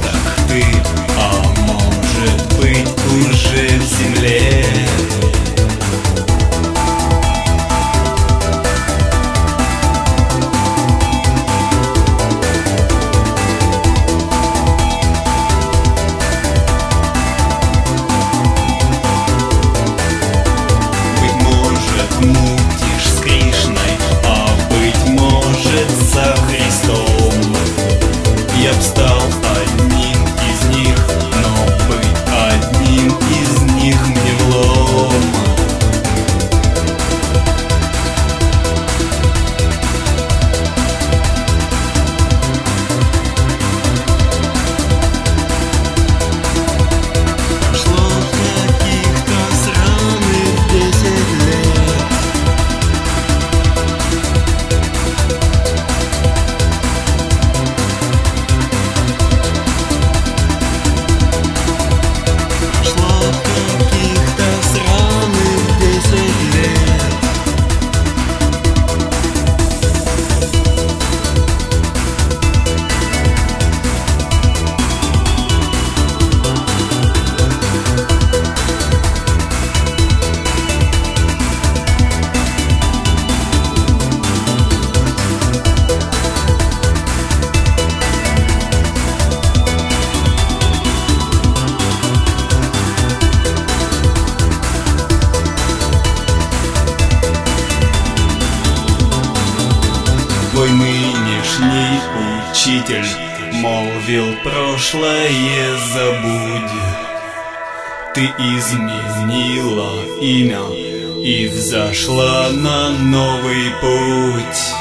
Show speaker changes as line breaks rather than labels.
остаток ты, а может быть уже в земле. Мутишь с Кришной, а быть может со Христом. Я б стал одним из них, но быть одним из них мне влом. Прошло каких-то сраных 10 лет. Твой нынешний учитель молвил: прошлое забудь. Ты изменила имя и взошла на новый путь.